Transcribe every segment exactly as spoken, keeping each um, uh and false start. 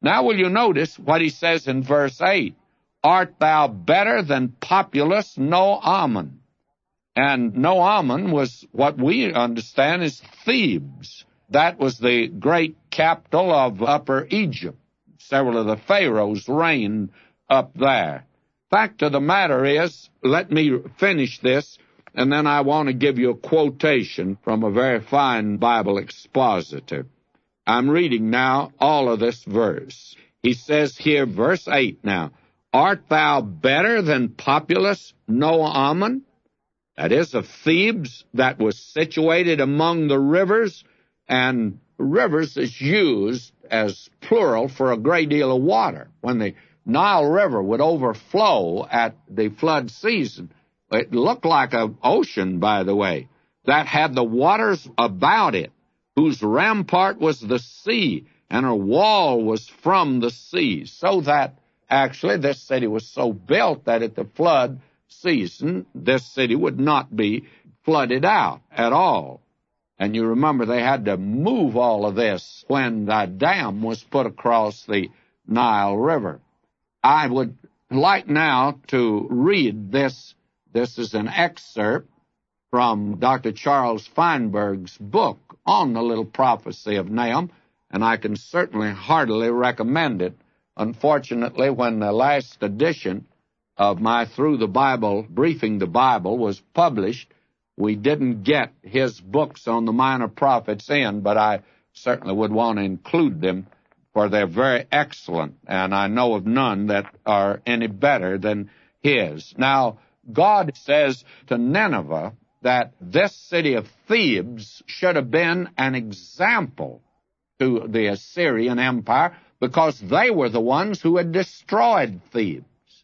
Now will you notice what he says in verse eight? Art thou better than populous No-Aman? And No-Aman was what we understand as Thebes. That was the great capital of Upper Egypt. Several of the pharaohs reigned up there. Fact of the matter is, let me finish this, and then I want to give you a quotation from a very fine Bible expositor. I'm reading now all of this verse. He says here, verse eight now, Art thou better than populous No-Aman? That is, of Thebes, that was situated among the rivers, and rivers is used as plural for a great deal of water. When the Nile River would overflow at the flood season, it looked like an ocean, by the way, that had the waters about it, whose rampart was the sea, and her wall was from the sea, so that actually this city was so built that at the flood season, this city would not be flooded out at all. And you remember they had to move all of this when the dam was put across the Nile River. I would like now to read this. This is an excerpt from Doctor Charles Feinberg's book on the little prophecy of Nahum, and I can certainly heartily recommend it. Unfortunately, when the last edition of my Through the Bible, Briefing the Bible, was published, we didn't get his books on the minor prophets in, but I certainly would want to include them, for they're very excellent, and I know of none that are any better than his. Now, God says to Nineveh that this city of Thebes should have been an example to the Assyrian Empire, because they were the ones who had destroyed Thebes.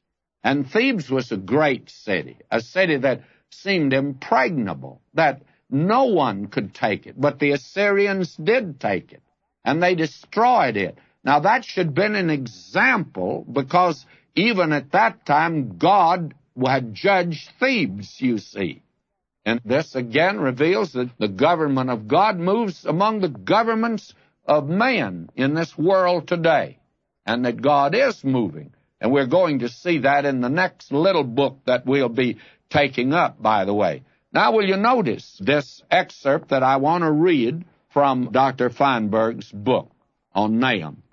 And Thebes was a great city, a city that seemed impregnable, that no one could take it. But the Assyrians did take it, and they destroyed it. Now, that should have been an example, because even at that time, God had judged Thebes, you see. And this again reveals that the government of God moves among the governments of man in this world today, and that God is moving. And we're going to see that in the next little book that we'll be taking up, by the way. Now, will you notice this excerpt that I want to read from Doctor Feinberg's book on Nahum?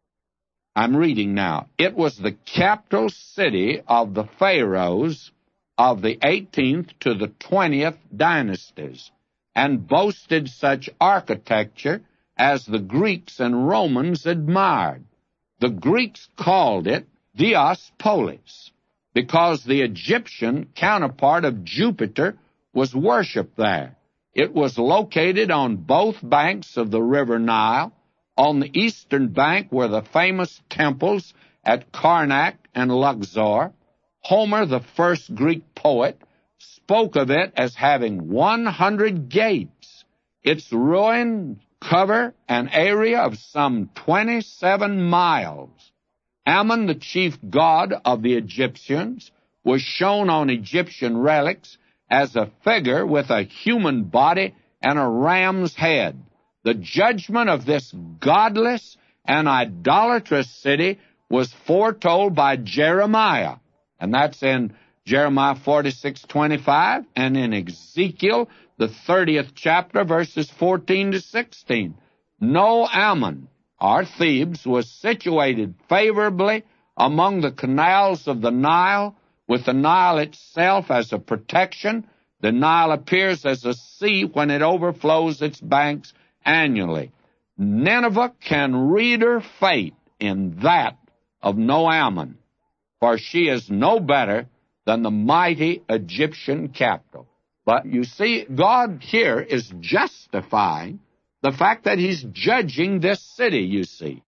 I'm reading now. It was the capital city of the pharaohs of the eighteenth to the twentieth dynasties, and boasted such architecture as the Greeks and Romans admired. The Greeks called it Diospolis, because the Egyptian counterpart of Jupiter was worshipped there. It was located on both banks of the river Nile. On the eastern bank were the famous temples at Karnak and Luxor. Homer, the first Greek poet, spoke of it as having one hundred gates. Its ruins cover an area of some twenty-seven miles. Ammon, the chief god of the Egyptians, was shown on Egyptian relics as a figure with a human body and a ram's head. The judgment of this godless and idolatrous city was foretold by Jeremiah, and that's in Jeremiah forty-six twenty-five, and in Ezekiel, the thirtieth chapter, verses fourteen to sixteen. No-Aman, or Thebes, was situated favorably among the canals of the Nile, with the Nile itself as a protection. The Nile appears as a sea when it overflows its banks annually. Nineveh can read her fate in that of No-Aman, for she is no better than the mighty Egyptian capital. But you see, God here is justifying the fact that he's judging this city, you see.